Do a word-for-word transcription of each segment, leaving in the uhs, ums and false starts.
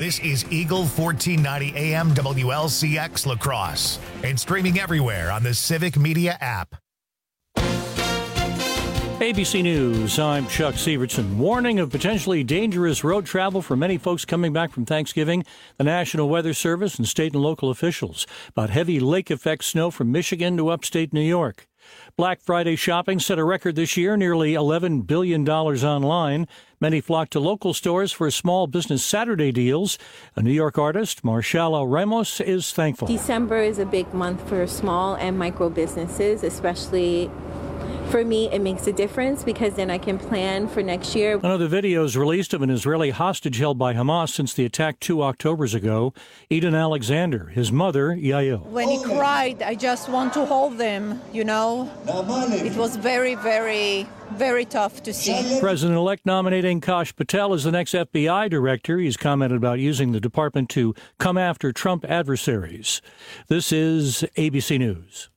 This is Eagle fourteen ninety A M W L C X La Crosse and streaming everywhere on the Civic Media app. A B C News, I'm Chuck Severson. Warning of potentially dangerous road travel for many folks coming back from Thanksgiving. The National Weather Service and state and local officials about heavy lake effect snow from Michigan to upstate New York. Black Friday shopping set a record this year, nearly eleven billion dollars online. Many flocked to local stores for small business Saturday deals. A New York artist, Marshala Ramos, is thankful. December is a big month for small and micro businesses, especially for me. It makes a difference because then I can plan for next year. Another video is released of an Israeli hostage held by Hamas since the attack two Octobers ago. Eden Alexander, his mother, Yael. When he cried, I just want to hold him, you know. It was very, very, very tough to see. President-elect nominating Kash Patel as the next F B I director. He's commented about using the department to come after Trump adversaries. This is A B C News.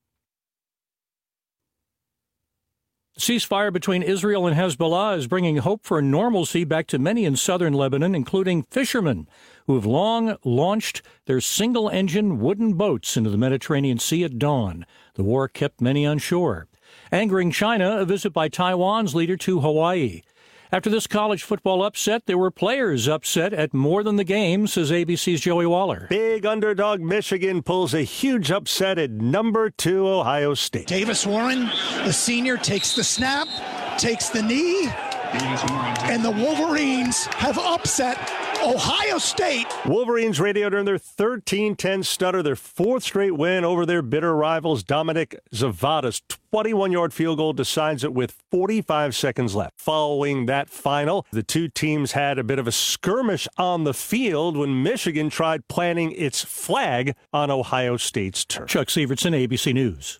Ceasefire between Israel and Hezbollah is bringing hope for normalcy back to many in southern Lebanon, including fishermen who have long launched their single-engine wooden boats into the Mediterranean Sea at dawn. The war kept many on shore. Angering China, a visit by Taiwan's leader to Hawaii. After this college football upset, there were players upset at more than the game, says A B C's Joey Waller. Big underdog Michigan pulls a huge upset at number two Ohio State. Davis Warren, the senior, takes the snap, takes the knee, and the Wolverines have upset Ohio State. Wolverines radioed on their thirteen ten stutter, their fourth straight win over their bitter rivals. Dominic Zavada's twenty-one-yard field goal decides it with forty-five seconds left. Following that final, the two teams had a bit of a skirmish on the field when Michigan tried planting its flag on Ohio State's turf. Chuck Severson, A B C News.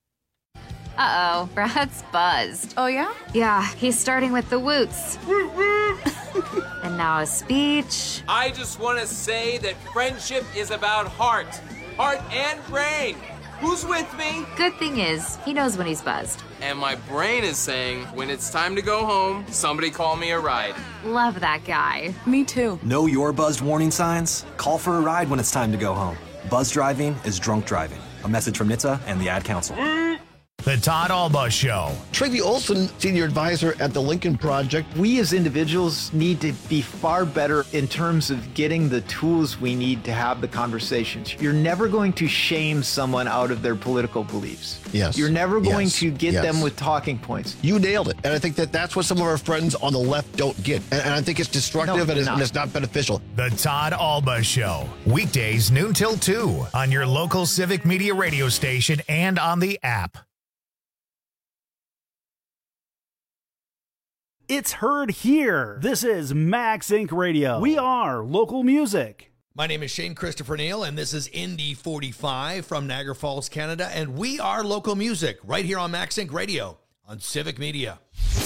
Uh-oh, Brad's buzzed. Oh, yeah? Yeah, he's starting with the woots. And now a speech. I just want to say that friendship is about heart. Heart and brain. Who's with me? Good thing is, he knows when he's buzzed. And my brain is saying, when it's time to go home, somebody call me a ride. Love that guy. Me too. Know your buzzed warning signs? Call for a ride when it's time to go home. Buzz driving is drunk driving. A message from N H T S A and the Ad Council. The Todd Alba Show. Tracy Olson, Senior Advisor at the Lincoln Project. We as individuals need to be far better in terms of getting the tools we need to have the conversations. You're never going to shame someone out of their political beliefs. Yes. You're never going yes. to get yes. them with talking points. You nailed it. And I think that that's what some of our friends on the left don't get. And, and I think it's destructive no, and, it's, and it's not beneficial. The Todd Alba Show. Weekdays noon till two on your local Civic Media radio station and on the app. It's heard here. This is Max Inc Radio. We are local music. My name is Shane Christopher Neal, and this is Indy forty-five from Niagara Falls, Canada, and we are local music right here on Max Inc Radio on Civic Media.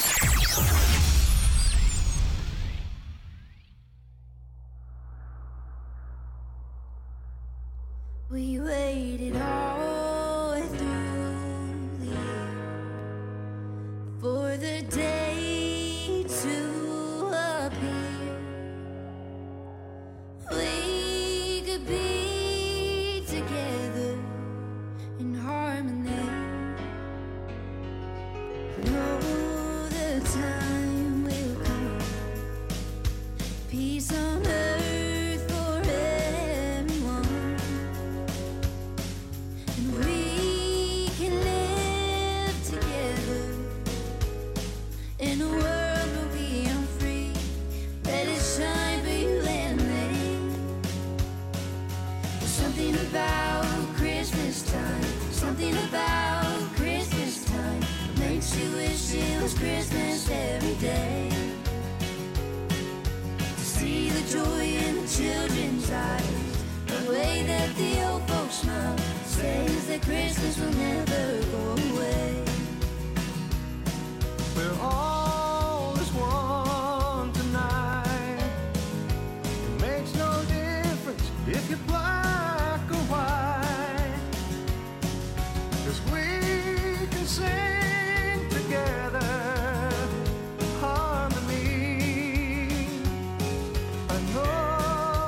We waited all the way through the year for the day to appear. We could be together in harmony. Know the time will come. Peace on earth for everyone. And we can live together in a world where we are free. Let it shine for you and me. There's something about Christmas time, something about Christmas time that makes you wish it was Christmas every day. To see the joy in the children's eyes, the way that the old folks smile, says that Christmas will never go away. We're all as one tonight. It makes no difference if you're black or white, 'cause we can sing together harmony. I know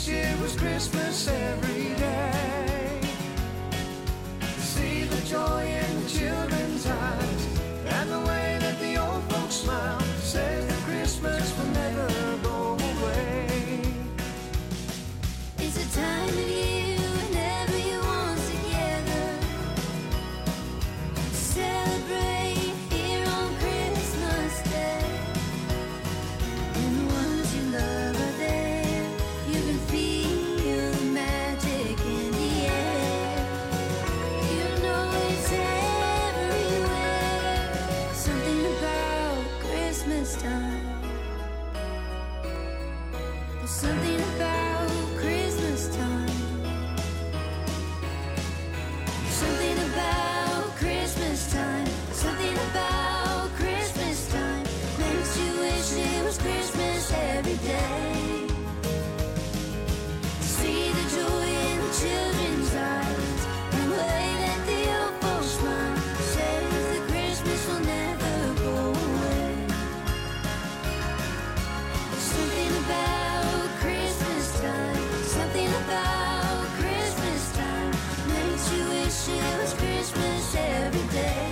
wish it was Christmas every day. To see the joy in the children's eyes and the way that the old folks smile, says that Christmas will never go away. It's a time of year when everyone's together. Celebrate here on Christmas Day. And the ones you love are there. You can feel the magic in the air. You know it's everywhere. Something about Christmas time. There's something about Christmas time. Something about Christmas time. Something about Christmas time makes you wish it was Christmas every day. To see the joy in the children's eyes and the way that the old folks smile, says that Christmas will never go away. Something about Christmas time. Something about Christmas time makes you wish it was Christmas every day.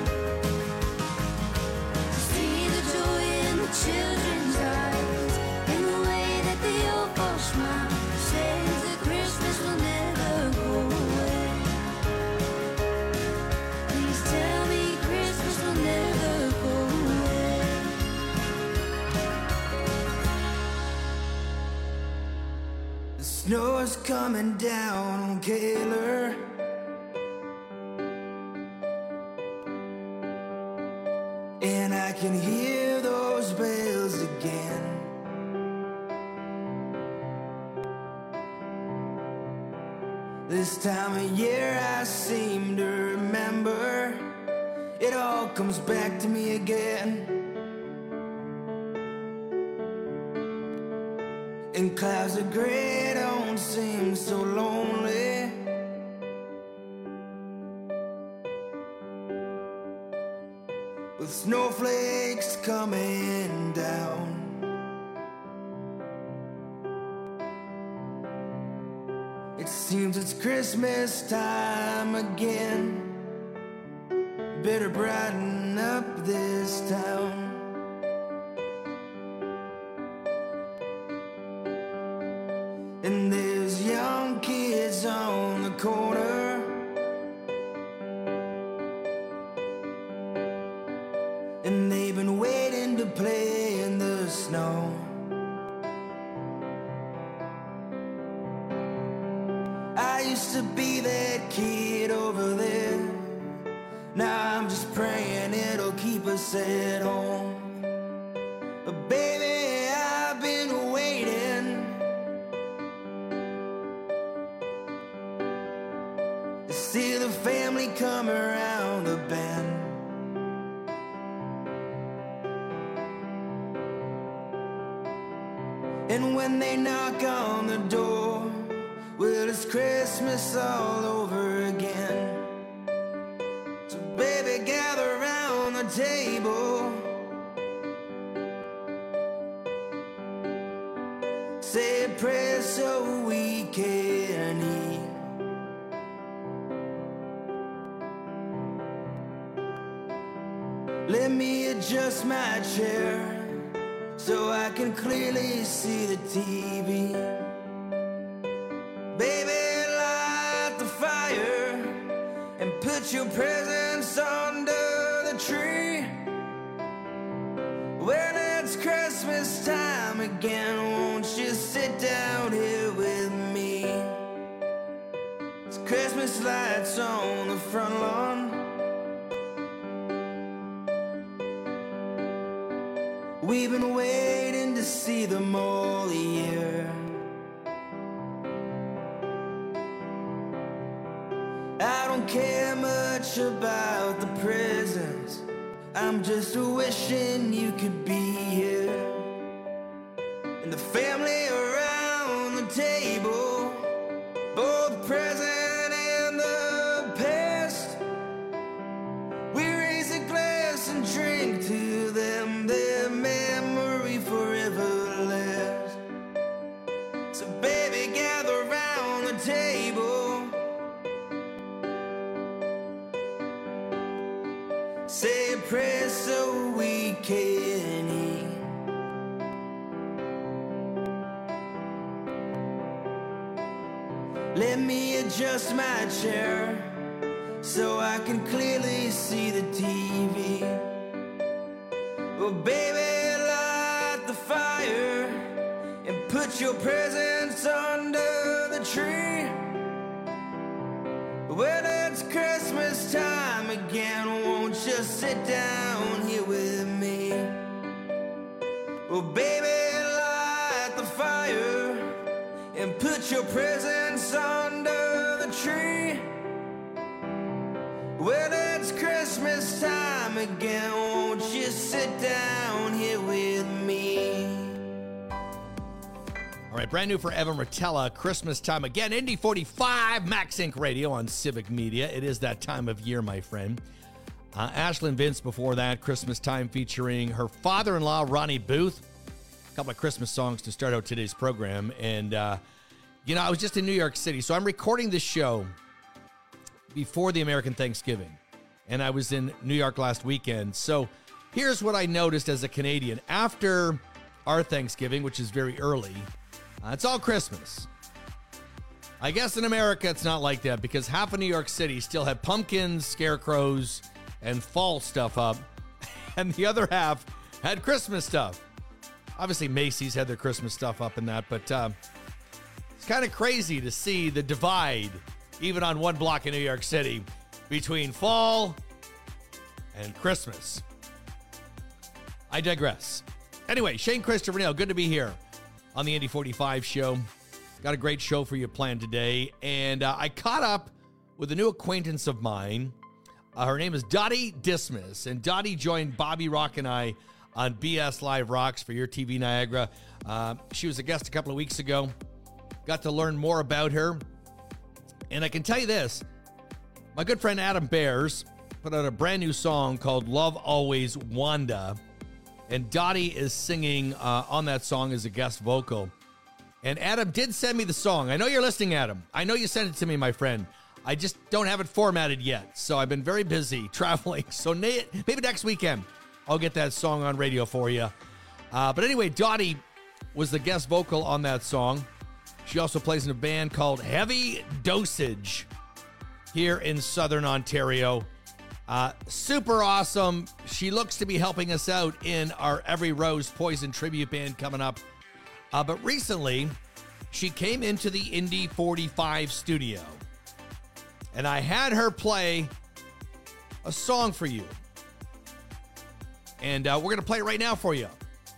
To see the joy in the children's eyes and the way that the old folks smile, says that Christmas will never go away. Please tell me Christmas will never go away. The snow is coming down on Kaler. And I can hear those bells again. This time of year I seem to remember. It all comes back to me again. And clouds of gray don't seem so lonely. With snowflakes coming down. It seems it's Christmas time again. Better brighten up this town. And there's young kids on the corner. And they've been waiting to play in the snow. I used to be that kid over there. Now I'm just praying it'll keep us at home. But baby, I've been waiting to see the family come around the bend. And when they knock on the door, well, it's Christmas all over again. So baby, gather around the table. Say a prayer so we can eat. Let me adjust my chair so I can clearly see the T V. Baby, light the fire and put your presents under the tree. Well, it's Christmas time again, won't you sit down here with me? It's Christmas lights on the front lawn. We've been waiting to see them all year. I don't care much about the presents, I'm just wishing you could be here. And the family around the table, both present and the past, we raise a glass and drink to them, their memory forever lasts. So baby, say a prayer so we can eat. Let me adjust my chair so I can clearly see the T V. Oh baby, light the fire and put your presents under the tree. Well, it's Christmas time again, won't you sit down here with me? Oh baby, light the fire and put your presents under the tree. Well, it's Christmas time again, won't you sit down here with me? All right, brand new for Evan Rotella, Christmas time again, Indy forty-five, Max Inc Radio on Civic Media. It is that time of year, my friend. Uh, Ashlyn Vince before that, Christmas time, featuring her father-in-law, Ronnie Booth. A couple of Christmas songs to start out today's program. And, uh, you know, I was just in New York City, so I'm recording this show before the American Thanksgiving. And I was in New York last weekend. So here's what I noticed as a Canadian. After our Thanksgiving, which is very early, uh, it's all Christmas. I guess in America it's not like that because half of New York City still had pumpkins, scarecrows, and fall stuff up. And the other half had Christmas stuff. Obviously, Macy's had their Christmas stuff up and that, but uh, it's kind of crazy to see the divide, even on one block in New York City, between fall and Christmas. I digress. Anyway, Shane Christopher Neal, good to be here on the Indy forty-five show. Got a great show for you planned today. And uh, I caught up with a new acquaintance of mine. Uh, her name is Dottie Dismas. And Dottie joined Bobby Rock and I on B S Live Rocks for Your T V Niagara. Uh, she was a guest a couple of weeks ago. Got to learn more about her. And I can tell you this. My good friend Adam Bears put out a brand new song called Love Always Wanda. And Dottie is singing uh, on that song as a guest vocal. And Adam did send me the song. I know you're listening, Adam. I know you sent it to me, my friend. I just don't have it formatted yet. So I've been very busy traveling. So maybe next weekend I'll get that song on radio for you. Uh, but anyway, Dottie was the guest vocal on that song. She also plays in a band called Heavy Dosage here in Southern Ontario. Uh, super awesome. She looks to be helping us out in our Every Rose Poison tribute band coming up. Uh, but recently, she came into the Indy forty-five studio. And I had her play a song for you. And uh, we're going to play it right now for you.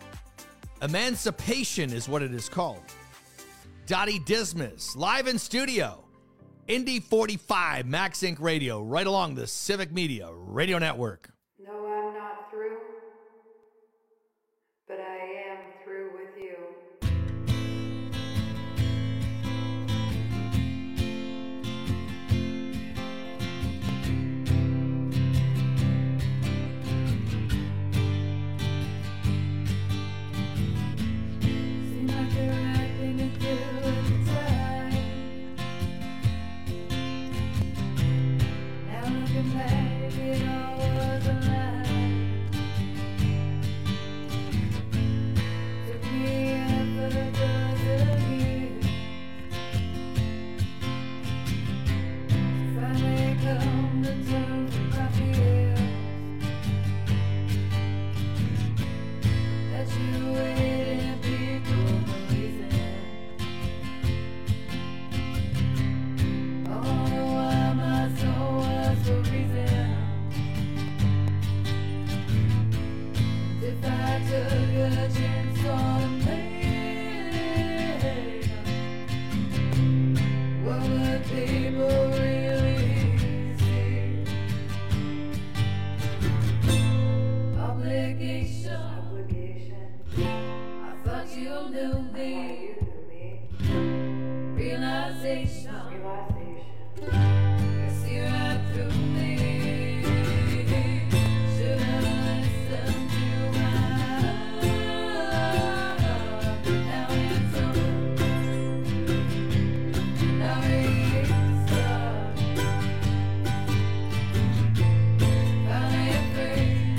Emancipation is what it is called. Dottie Dismas, live in studio. Indy forty-five, Max Inc Radio, right along the Civic Media Radio Network. No, I'm not through, but I am through with you. Seem like the right thing to do at the time. Now looking back, it all was a lie. Took me half a dozen years to finally come to terms with my fears. That you waited, people were reason. Oh, why my soul was for reason. If I took a chance on me, what would people really see? Obligation, I thought you knew me. Realization, I see right through me. Should have listened to my heart. Now it's over. Now it's up. Finally free.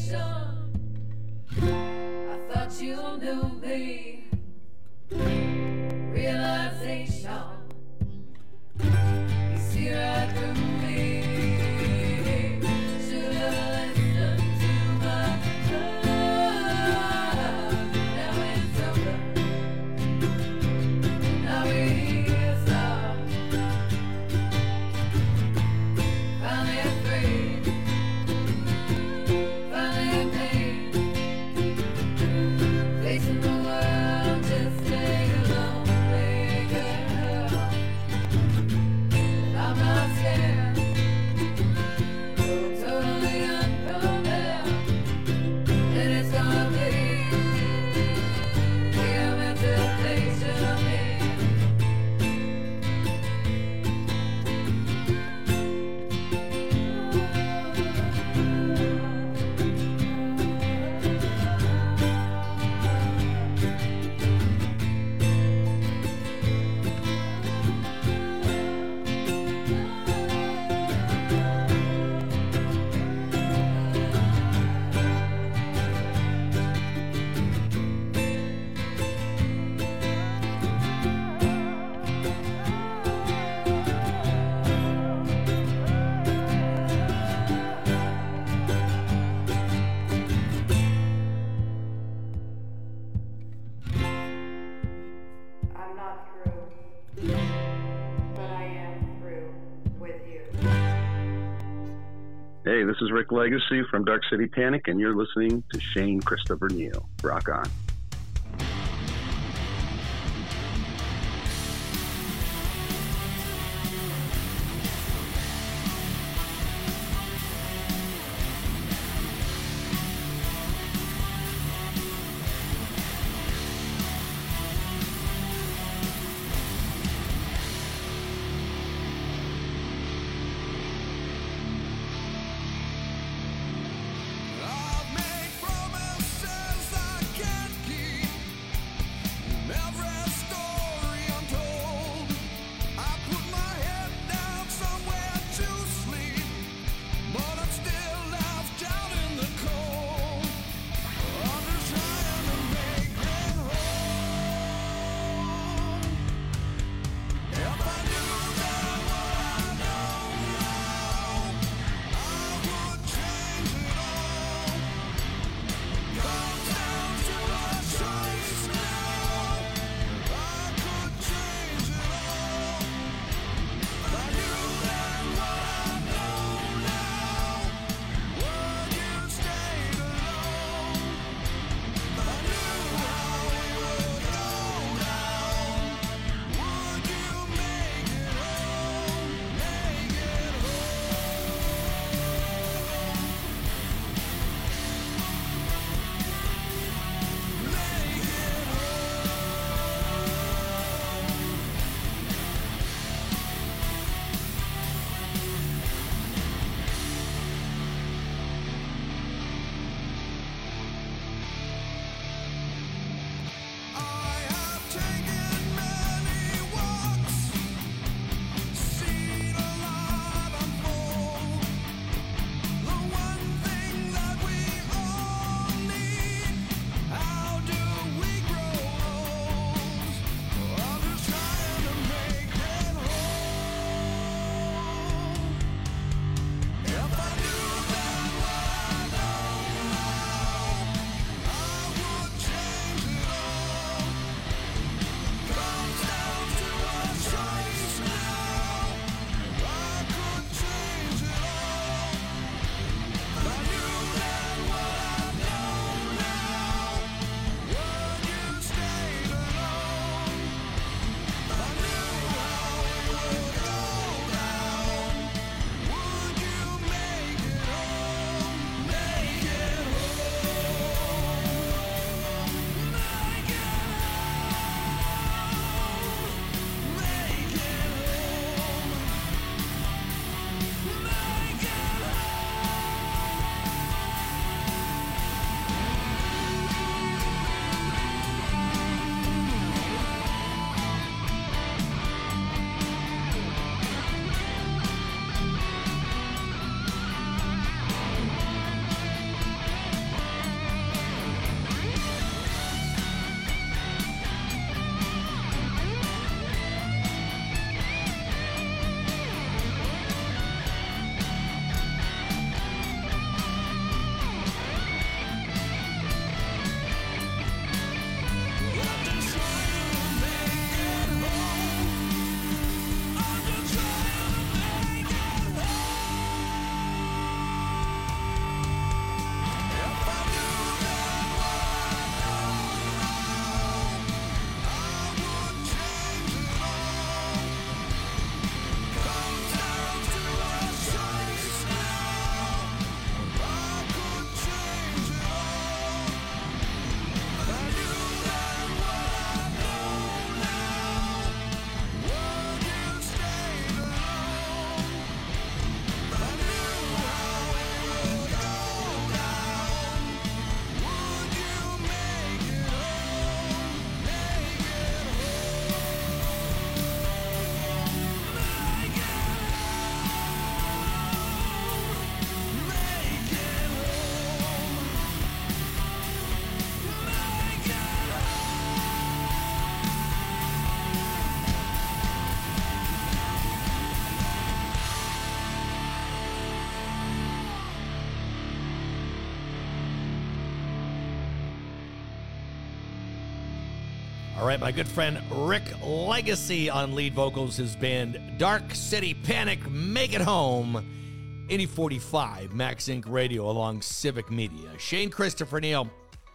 station. I thought you knew me. Realization, you see right through me. Should have listened to my love. Now it's over. Now we're stop. Finally free. Finally clean. Facing the world, just stay alone. I'm not scared, totally unprepared, and it's gonna be the anticipation of me. I'm not through, but I am through with you. Hey, this is Rick Legacy from Dark City Panic, and you're listening to Shane Christopher Neal. Rock on. I've made promises I can't All right, my good friend Rick Legacy on lead vocals, his band Dark City Panic, Make It Home. eighty forty-five Max Inc Radio along Civic Media. Shane Christopher Neal.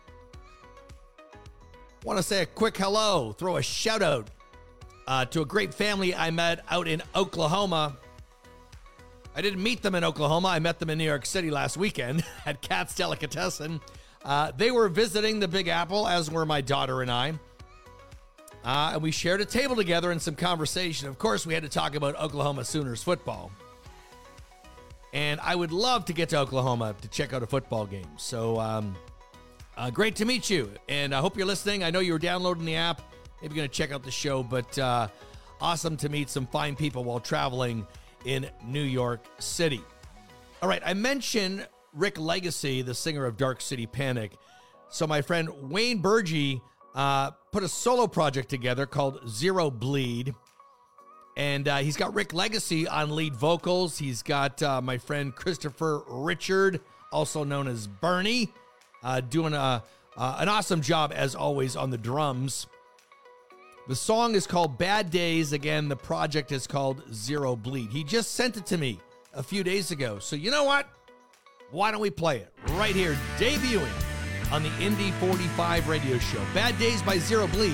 Want to say a quick hello, throw a shout out uh, to a great family I met out in Oklahoma. I didn't meet them in Oklahoma. I met them in New York City last weekend at Katz Delicatessen. Uh, they were visiting the Big Apple, as were my daughter and I. Uh, and we shared a table together and some conversation. Of course, we had to talk about Oklahoma Sooners football. And I would love to get to Oklahoma to check out a football game. So um, uh, great to meet you. And I hope you're listening. I know you were downloading the app. Maybe going to check out the show. But uh, awesome to meet some fine people while traveling in New York City. All right, I mentioned Rick Legacy, the singer of Dark City Panic. So my friend Wayne Burgee uh, put a solo project together called Zero Bleed. And uh, he's got Rick Legacy on lead vocals. He's got uh, my friend Christopher Richard, also known as Bernie, uh, doing a, uh, an awesome job, as always, on the drums. The song is called Bad Days. Again, the project is called Zero Bleed. He just sent it to me a few days ago. So you know what? Why don't we play it right here, debuting on the Indy forty-five radio show. Bad Days by Zero Bleed.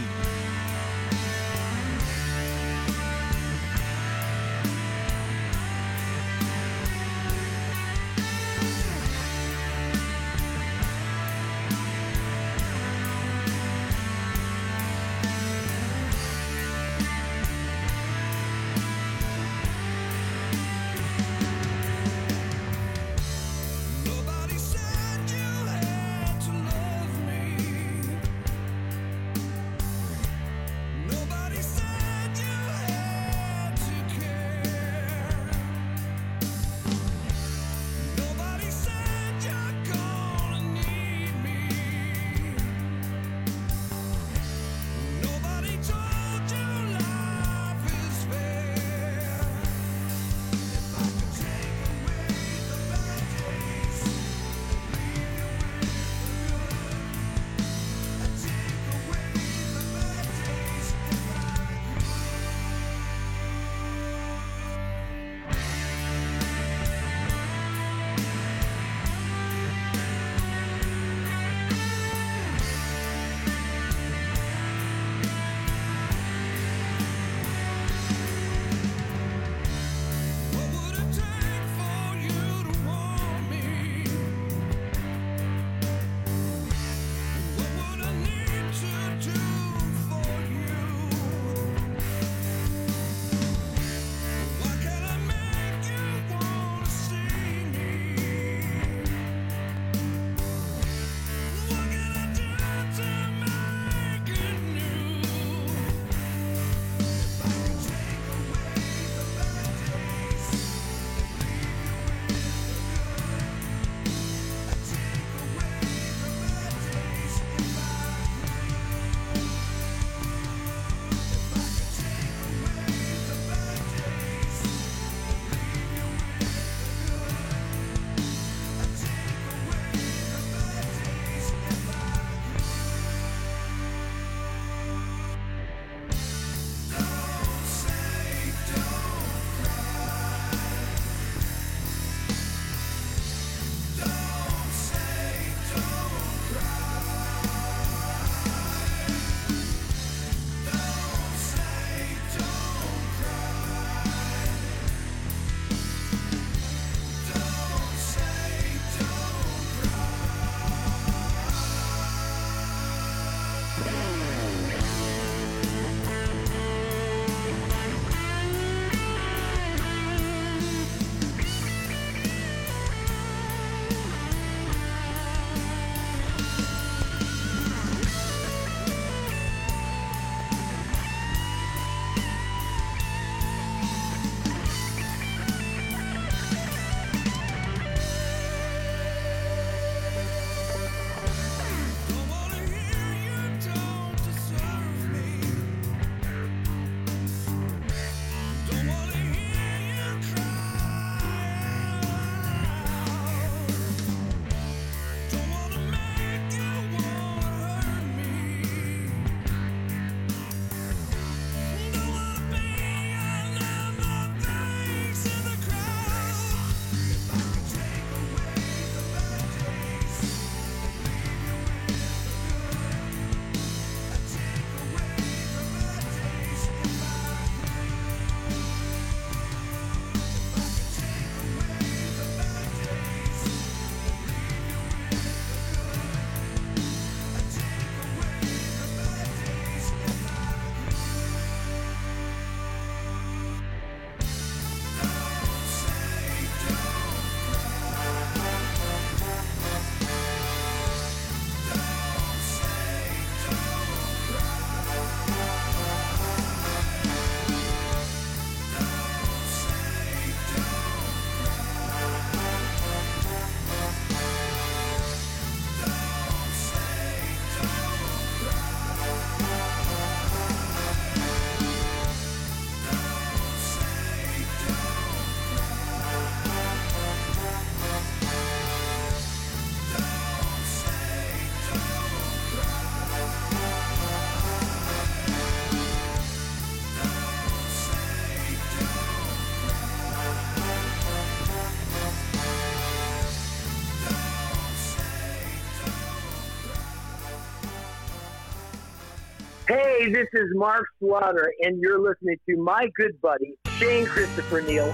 Hey, this is Mark Slaughter, and you're listening to my good buddy, Shane Christopher Neal.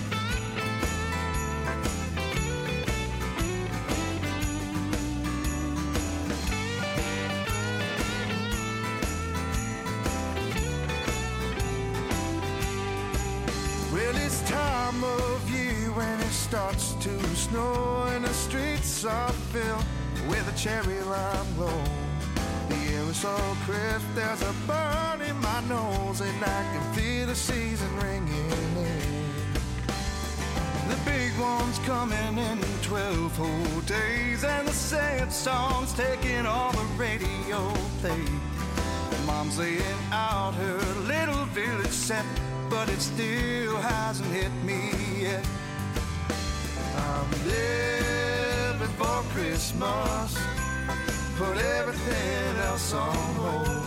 Well, it's time of year when it starts to snow and the streets are filled with a cherry lime glow. The air is so crisp, there's a burn in my nose, and I can feel the season ringing in. The big one's coming in twelve whole days, and the sad song's taking all the radio play. Mom's laying out her little village set, but it still hasn't hit me yet. I'm living for Christmas, put everything else on hold.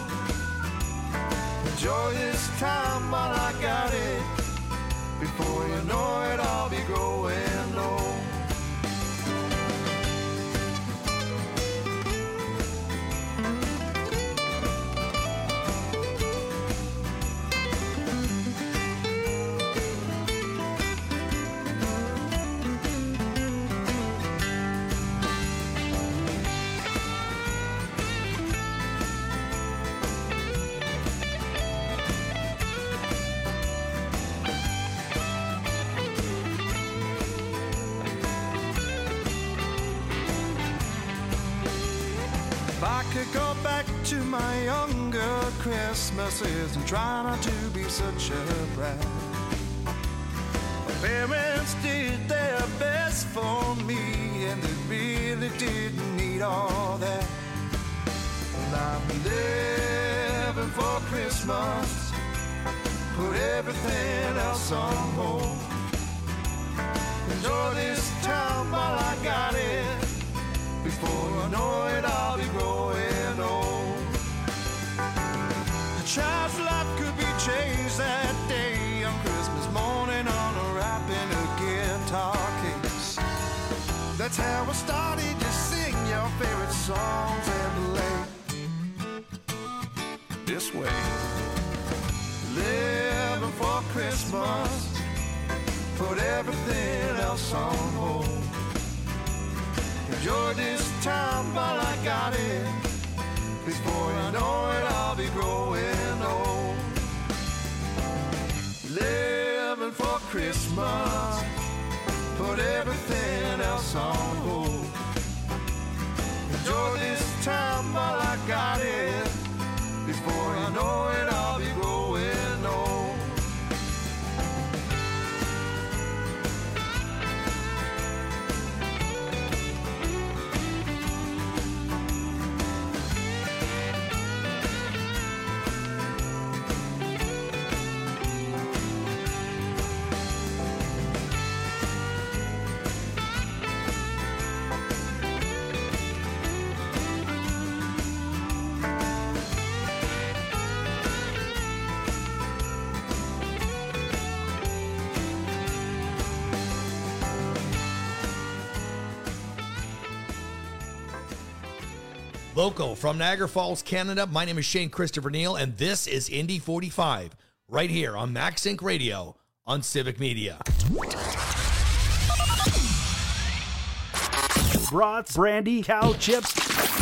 Enjoy this time while I got it, before you know it I'll be growing old. If I could go back to my younger Christmases and try not to be such a brat. My parents did their best for me, and they really didn't need all that. And I'm living for Christmas, put everything else on hold. Enjoy this time while I got it, before you know it, I'll be growing old. A child's life could be changed that day on Christmas morning, on a wrapping a guitar case. That's how I started to sing your favorite songs and play this way. Living for Christmas, put everything else on hold. Enjoy this time while I got it, before you know it I'll be growing old. Living for Christmas, put everything else on hold. Enjoy this time while I got it, before you know it I'll be growing old. Local from Niagara Falls, Canada, my name is Shane Christopher Neal, and this is Indy forty-five, right here on Max Inc Radio on Civic Media. Brats, brandy, cow chips,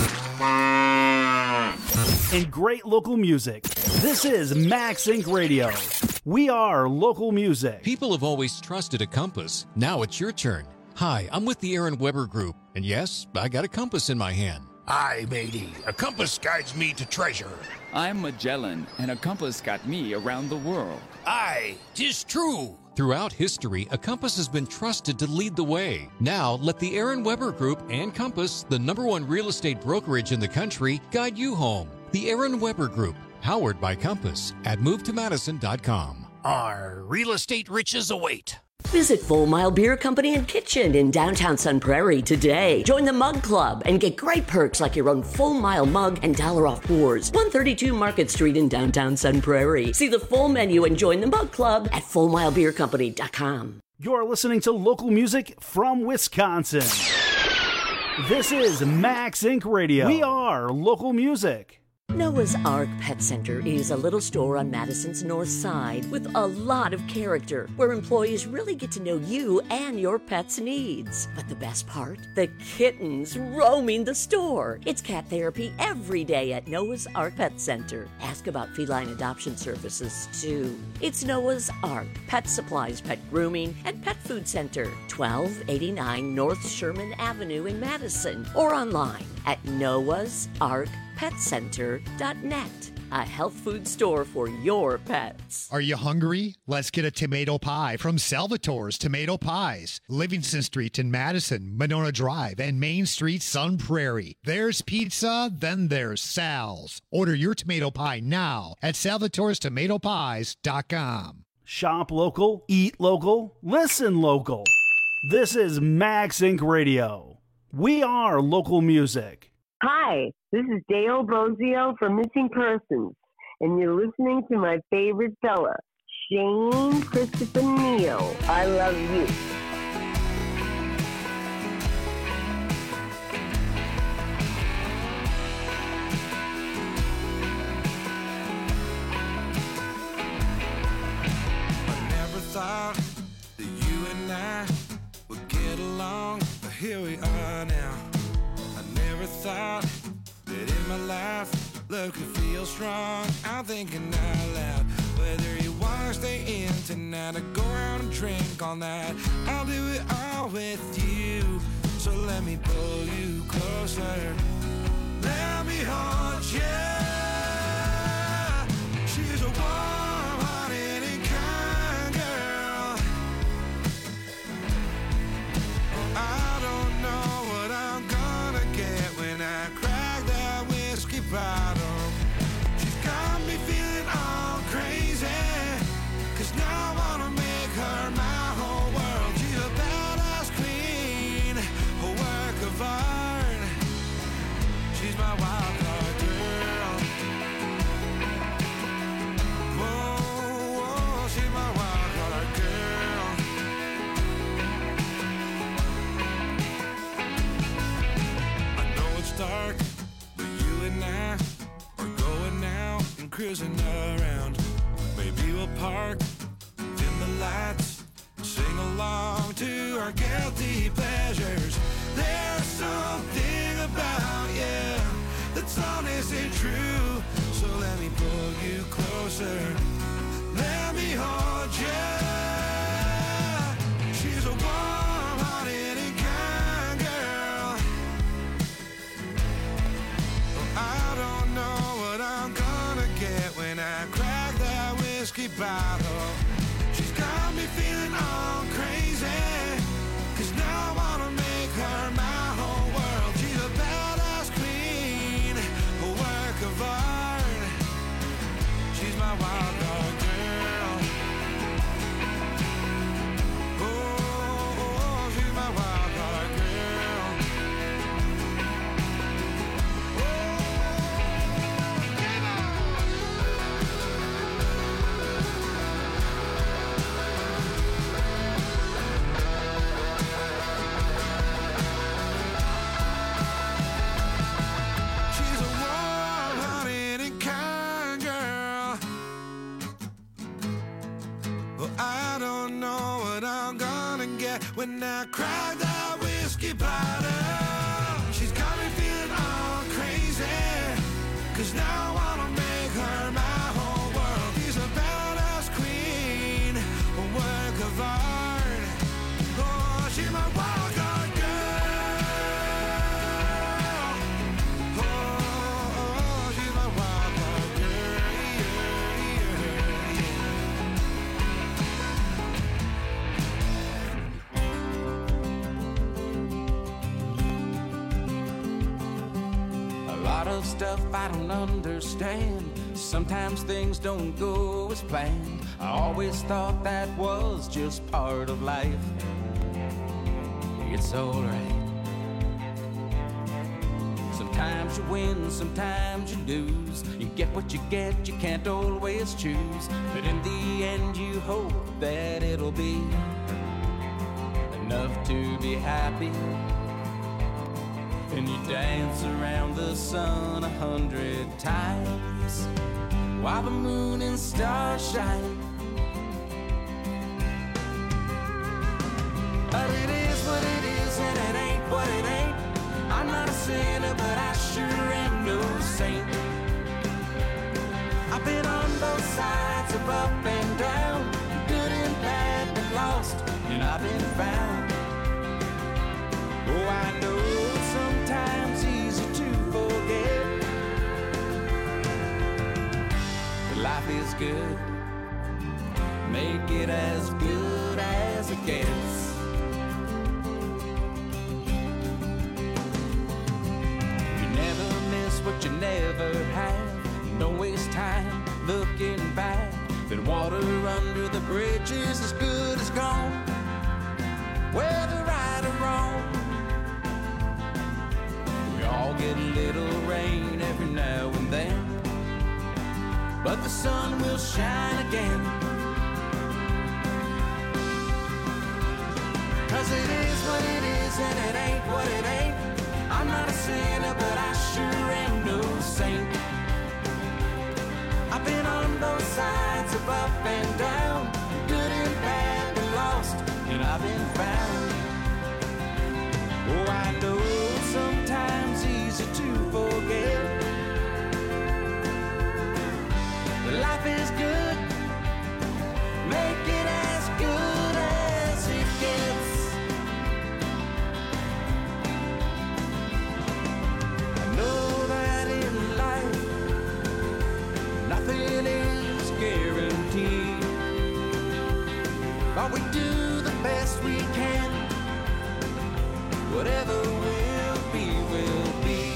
and great local music. This is Max Inc Radio. We are local music. People have always trusted a compass. Now it's your turn. Hi, I'm with the Aaron Weber Group, and yes, I got a compass in my hand. Aye, matey. A compass guides me to treasure. I'm Magellan, and a compass got me around the world. Aye, 'tis true. Throughout history, a compass has been trusted to lead the way. Now, let the Aaron Weber Group and Compass, the number one real estate brokerage in the country, guide you home. The Aaron Weber Group, powered by Compass, at move to madison dot com. Our real estate riches await. Visit Full Mile Beer Company and Kitchen in downtown Sun Prairie today. Join the Mug Club and get great perks like your own Full Mile mug and dollar off pours. one thirty-two Market Street in downtown Sun Prairie. See the full menu and join the Mug Club at full mile beer company dot com. You're listening to local music from Wisconsin. This is Max Inc Radio. We are local music. Noah's Ark Pet Center is a little store on Madison's north side with a lot of character where employees really get to know you and your pet's needs. But the best part? The kittens roaming the store. It's cat therapy every day at Noah's Ark Pet Center. Ask about feline adoption services too. It's Noah's Ark Pet Supplies, Pet Grooming, and Pet Food Center, twelve eighty-nine North Sherman Avenue in Madison, or online at noahs ark pet center dot net. A health food store for your pets. Are you hungry? Let's get a tomato pie from Salvatore's Tomato Pies. Livingston Street in Madison, Monona Drive, and Main Street, Sun Prairie. There's pizza, then there's Sal's. Order your tomato pie now at salvatores tomato pies dot com. Shop local, eat local, listen local. This is Max Incorporated. Radio. We are local music. Hi, this is Dale Bozio from Missing Persons, and you're listening to my favorite fella, Shane Christopher Neal. I love you. I never thought that you and I would get along, but here we are now. Never thought that in my life love could feel strong. I'm thinking out loud, whether you wanna stay in tonight or go out and drink all night, I'll do it all with you. So let me pull you closer, let me hold you. She's a warm-hearted and kind girl. Oh, I don't know what I'm gonna get when I crack that whiskey bottle. She's got me feeling all crazy, cause now I wanna make her my whole world. She's a badass queen, a work of art. She's my wild card girl. Whoa, whoa, she's my wild card girl. I know it's dark, but you and I are going out and cruising around. Maybe we'll park, dim the lights, sing along to our guilty pleasures. There's something about you that's honestly true. So let me pull you closer, let me hold you. She's a warm-hearted and kind girl. Oh, I don't know what I'm gonna get when I crack that whiskey bottle. She's got me feeling all crazy, cause now I wanna make her my whole world. She's a badass queen, a work of art. She's my wild card girl. Oh, oh, oh, she's my wild card girl. She's a warm-hearted and kind girl. Well, I don't know what I'm gonna get when I crack that whiskey bottle. She's got me feeling all crazy, cause now I wanna make her my whole world. She's a badass queen, a work of art. Oh, she's my wild card girl. Oh, oh, oh, she's my wild card girl. Yeah, yeah, A lot of stuff I don't understand. Sometimes things don't go as planned. I always thought that was just part of life. It's alright. Sometimes you win, sometimes you lose. You get what you get, you can't always choose. But in the end you hope that it'll be enough to be happy. and you dance around the sun a hundred times while the moon and stars shine. But it is what it is and it ain't what it ain't. I'm not a sinner, but I sure am no saint. I've been on both sides of up and down, good and bad, been lost, and I've been found. Oh, I know it's sometimes easy to forget, but life is good, make it as good as it gets. What you never had, don't waste time looking back. Then water under the bridge is as good as gone, whether right or wrong. We all get a little rain every now and then, but the sun will shine again. Cause it is what it is and it ain't what it ain't. I'm not a sinner, but I sure am no saint. I've been on both sides of up and down, good and bad, been lost, and I've been found. Oh, I know it's sometimes easy to forget, but life is good, make it as good as it gets. Know that in life nothing is guaranteed, but we do the best we can. Whatever will be, will be.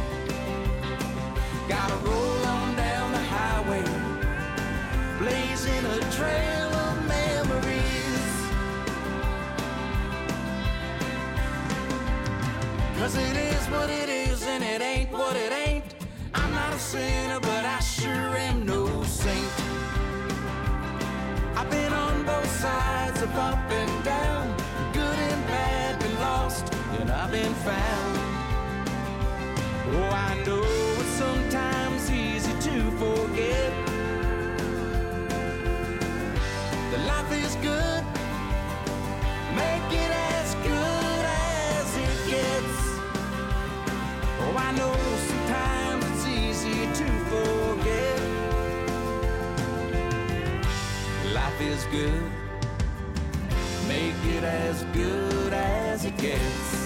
Gotta roll on down the highway, blazing a trail of memories. Cause it is what it is and it ain't what it ain't. I'm not a sinner, but I sure am no saint. I've been on both sides of up and down, good and bad, been lost, and I've been found. Oh, I know it's sometimes easy to forget that life is good, make it as good as it gets. Oh, I know sometimes it's easy to forget. Life is good, make it as good as it gets.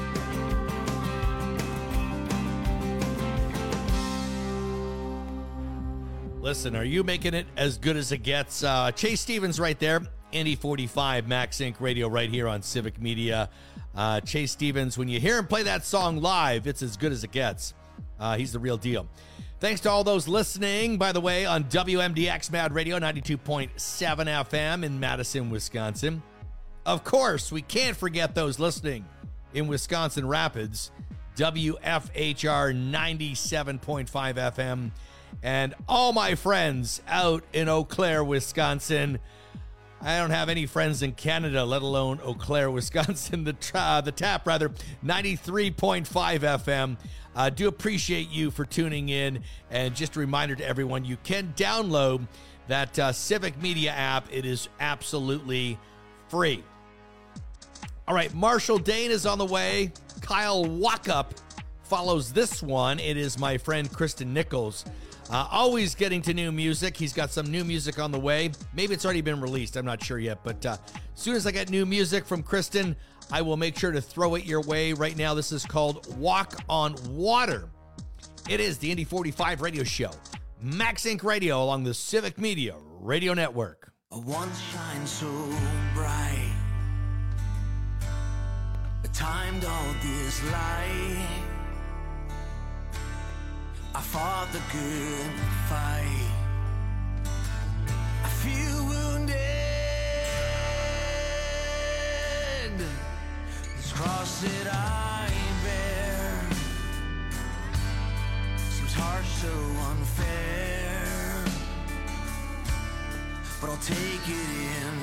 Listen, are you making it as good as it gets? Uh, Chase Stevens right there, Indy forty-five, Max Inc Radio right here on Civic Media. Uh, Chase Stevens, when you hear him play that song live, it's as good as it gets. Uh, he's the real deal. Thanks to all those listening, by the way, on W M D X Mad Radio, ninety-two point seven F M in Madison, Wisconsin. Of course, we can't forget those listening in Wisconsin Rapids, W F H R ninety-seven point five F M. And all my friends out in Eau Claire, Wisconsin. I don't have any friends in Canada, let alone Eau Claire, Wisconsin. The, tra- the tap, rather, ninety-three point five F M. I uh, do appreciate you for tuning in. And just a reminder to everyone, you can download that uh, Civic Media app. It is absolutely free. All right, Marshall Dane is on the way. Kyle Walkup follows this one. It is my friend Kristen Nichols. Uh, always getting to new music. He's got some new music on the way. Maybe it's already been released. I'm not sure yet. But uh, as soon as I get new music from Kristen, I will make sure to throw it your way. Right now, this is called Walk on Water. It is the Indy forty-five radio show. Max Inc Radio along the Civic Media Radio Network. One shines so bright, timed all this light. I fought the good fight. I feel wounded. This cross that I bear seems harsh, so unfair, but I'll take it in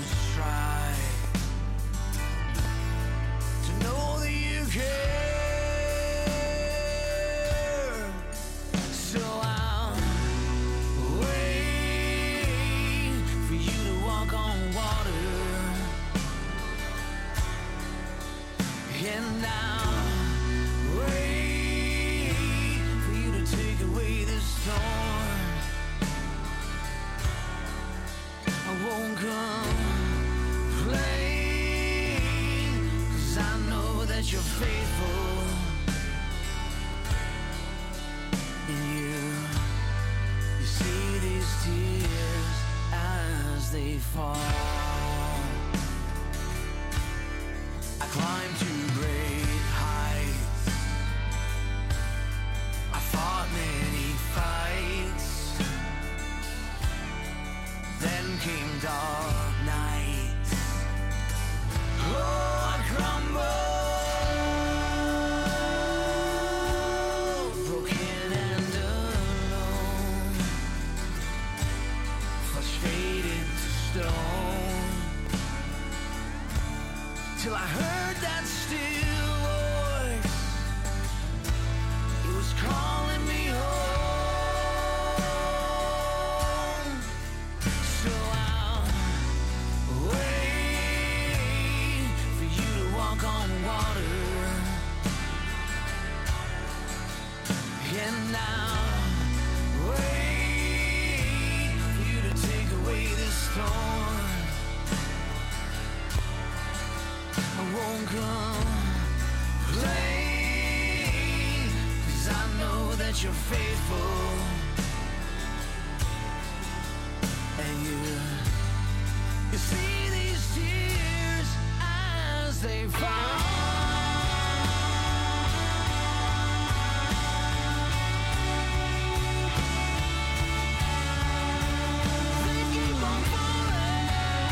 stride to know that you care. storm. I won't complain, 'cause I know that you're faithful. And you, you see these tears as they fall. I climb to great heights. I fought many fights. Then came dark nights. Oh, I crumbled, broken and alone, flesh faded to stone, till I heard that still voice. It was calling me home. So I'll wait for you to walk on water, and I'll wait for you to take away this storm. I won't complain, 'cause I know that you're faithful. And you, you see these tears as they fall. They keep on falling.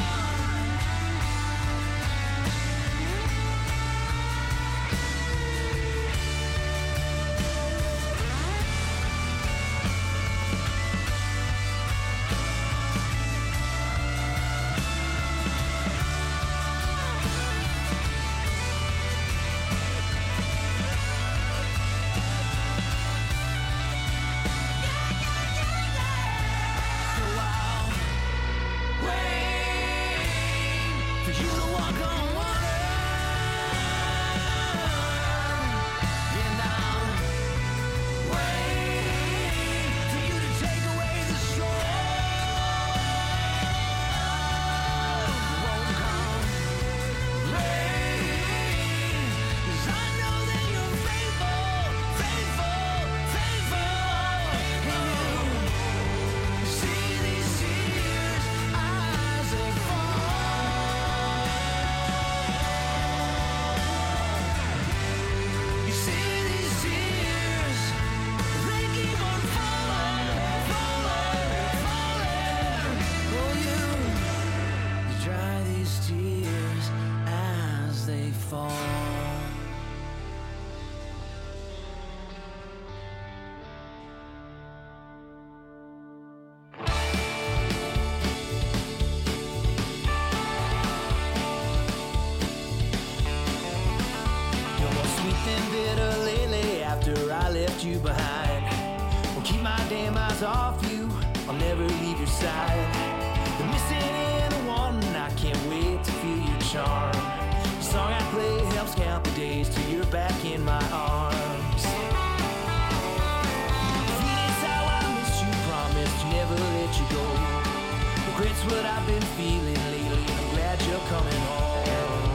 You behind. Won't keep my damn eyes off you. I'll never leave your side. The missing and the wanting, I can't wait to feel your charm. The song I play helps count the days till you're back in my arms. Feeling's how I missed you, promised to never let you go. Regret's what I've been feeling lately. I'm glad you're coming home.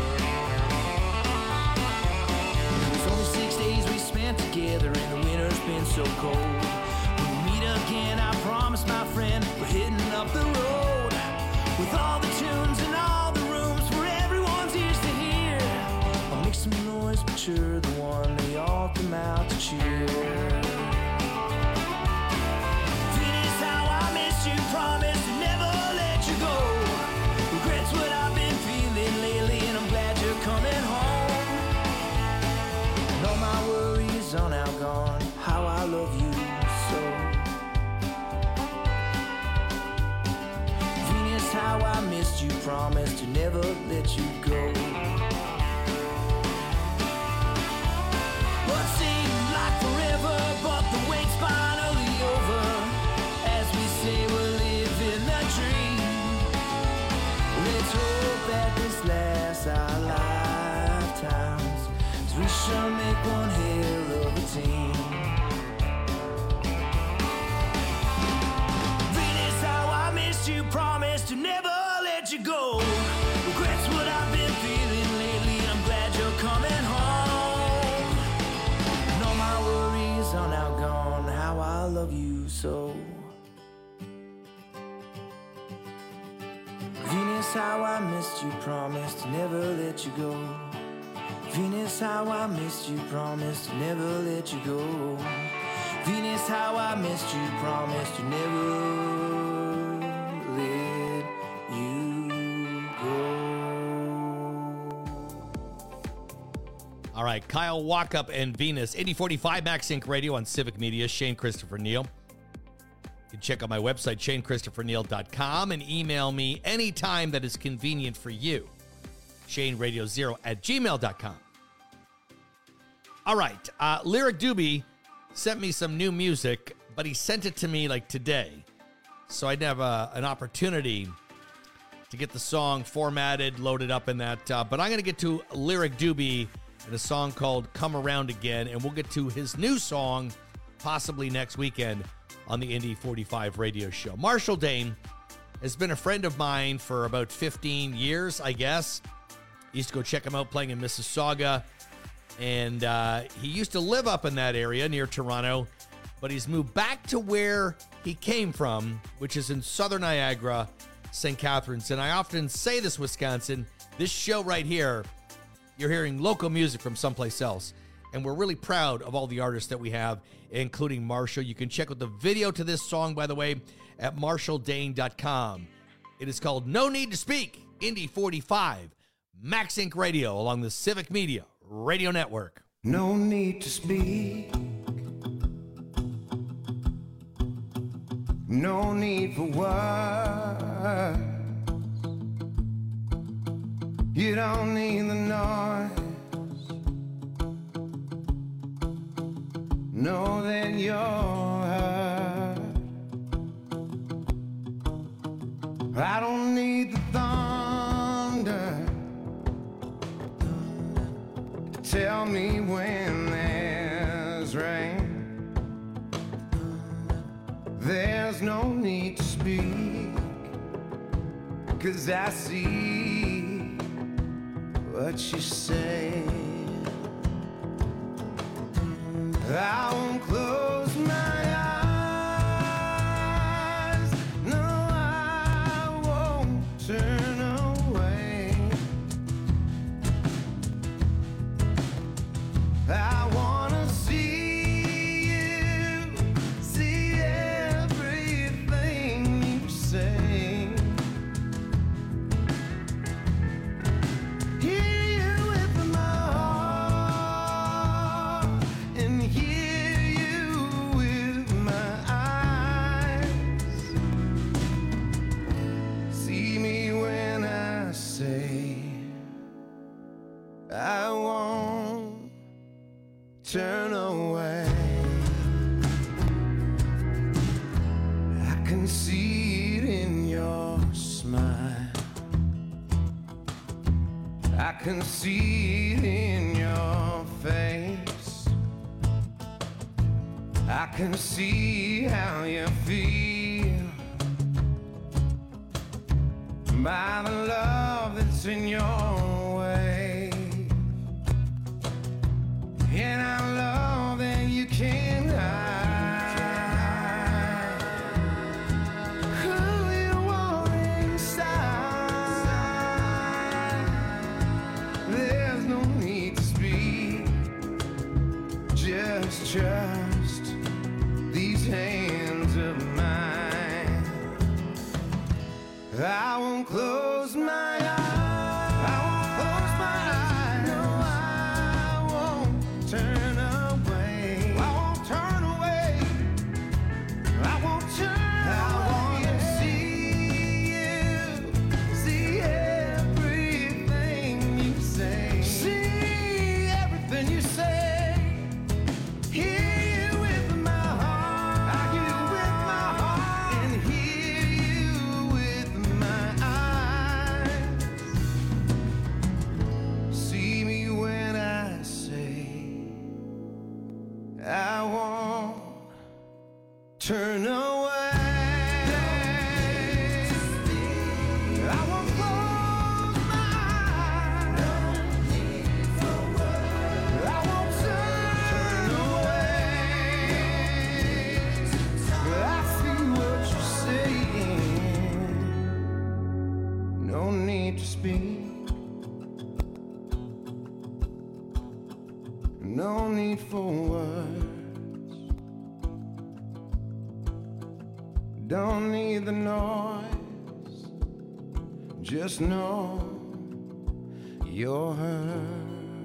It was only six days we spent together, and the winter's been so cold. When we meet again, I promise, my friend, we're heading up the road with all the tunes and all the rooms for everyone's ears to hear. I'll make some noise, but you're the one they all come out to cheer. This is how I miss you, promise to never let you go. Regret's what I've been feeling lately, and I'm glad you're coming home. And all my worries are now gone, how I love you so. Venus, how I missed you, promised to never let you go. What seemed like forever, but the wait's finally over. As we say, we're living the dream. Let's hope that this lasts our lifetimes, 'cause we shall make one hell of a team. so. Venus, how I missed you, promised to never let you go. Venus, how I missed you, promised to never let you go. Venus, how I missed you, promised to never let you go. All right, Kyle Walkup and Venus, eighty forty-five Max Inc Radio on Civic Media. Shane Christopher Neal. You can check out my website, shane christopher neal dot com, and email me anytime that is convenient for you. shane radio zero at gmail dot com. All right, uh, Lyric Doobie sent me some new music, but he sent it to me like today. So I'd have a, an opportunity to get the song formatted, loaded up in that. Uh, but I'm going to get to Lyric Doobie and a song called Come Around Again, and we'll get to his new song possibly next weekend on the Indy forty-five radio show. Marshall Dane has been a friend of mine for about fifteen years, I guess. I used to go check him out playing in Mississauga, and uh, he used to live up in that area near Toronto, but he's moved back to where he came from, which is in southern Niagara, Saint Catharines. And I often say this, Wisconsin, this show right here, you're hearing local music from someplace else. And we're really proud of all the artists that we have, including Marshall. You can check out the video to this song, by the way, at marshall dane dot com. It is called No Need to Speak, Indy forty-five, Max Inc Radio, along the Civic Media Radio Network. No need to speak. No need for words. You don't need the noise. Know that you're hurt. I don't need the thunder. Tell me when there's rain. There's no need to speak, 'cause I see what you say. I won't close my eyes. No, I won't turn away. I wanna see you, see everything you say. Hear you with my heart and hear you with my eyes. See me when I say I won't turn away. I can see it in your smile. I can see it in your face. I can see how you feel by the love that's in your way. And I love that you can't hide who you are inside. There's no need to speak. Just trust these hands of mine. I won't close my eyes. I won't close my eyes. No, I won't turn away. I won't turn away. I won't turn away. I wanna see you, see everything you say. See everything you say. Hear you with my heart. I hear you with my heart and hear you with my eyes. See me when I say I won't turn away. I won't close my eyes. I won't turn away. I no need for words. Don't need the noise, just know you're heard.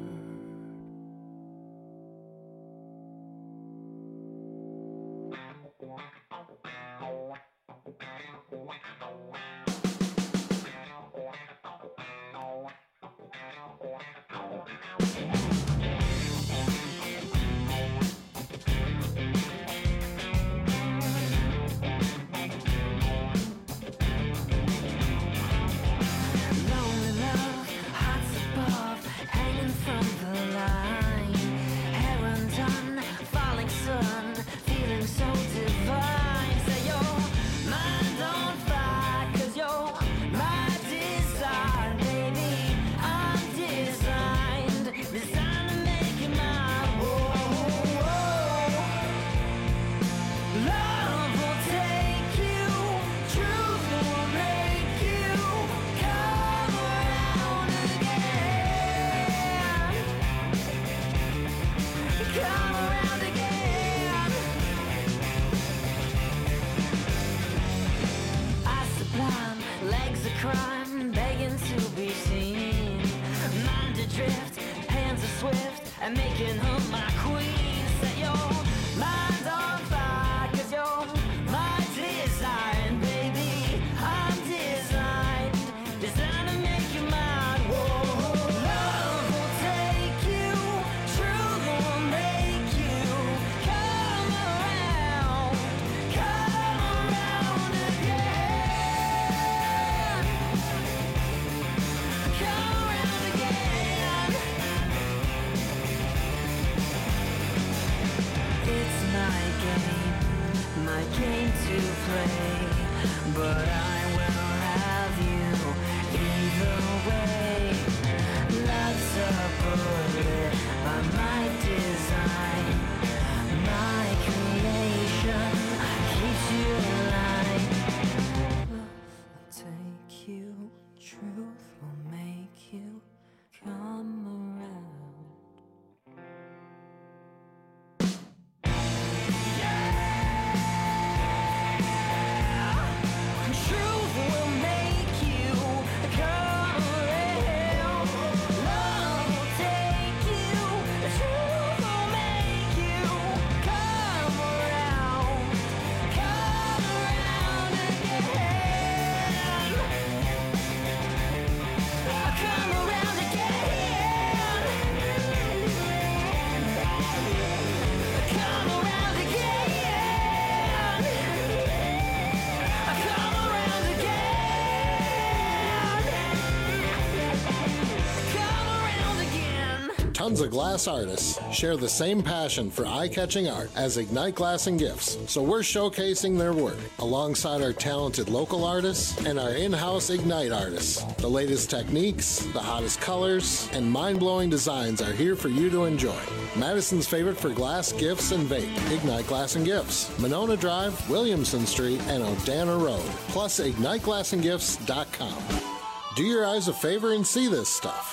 Tons of glass artists share the same passion for eye-catching art as Ignite Glass and Gifts, so we're showcasing their work alongside our talented local artists and our in-house Ignite artists. The latest techniques, the hottest colors, and mind-blowing designs are here for you to enjoy. Madison's favorite for glass, gifts, and vape, Ignite Glass and Gifts, Monona Drive, Williamson Street, and Odana Road, plus ignite glass and gifts dot com. Do your eyes a favor and see this stuff.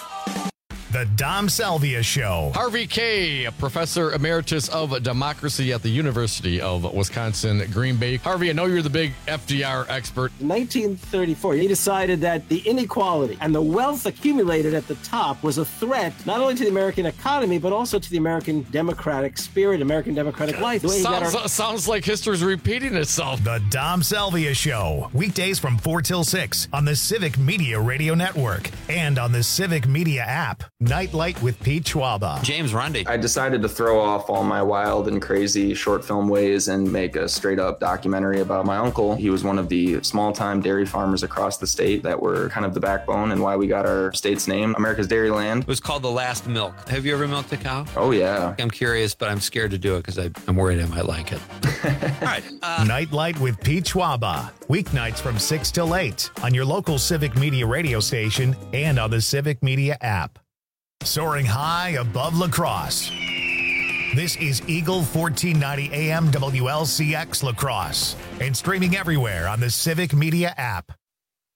The Dom Salvia Show. Harvey Kaye, Professor Emeritus of Democracy at the University of Wisconsin, Green Bay. Harvey, I know you're the big F D R expert. In nineteen thirty-four, he decided that the inequality and the wealth accumulated at the top was a threat not only to the American economy, but also to the American democratic spirit, American democratic life. The way he got Sounds, our- sounds like history's repeating itself. The Dom Salvia Show. Weekdays from four till six on the Civic Media Radio Network and on the Civic Media app. Nightlight with Pete Schwaba. James Rundy. I decided to throw off all my wild and crazy short film ways and make a straight up documentary about my uncle. He was one of the small time dairy farmers across the state that were kind of the backbone and why we got our state's name, America's Dairyland. It was called The Last Milk. Have you ever milked a cow? Oh, yeah. I'm curious, but I'm scared to do it because I'm worried I might like it. All right. Uh, Nightlight with Pete Schwaba. Weeknights from six till eight on your local Civic Media radio station and on the Civic Media app. Soaring high above La Crosse. This is Eagle fourteen ninety A M W L C X La Crosse and streaming everywhere on the Civic Media app.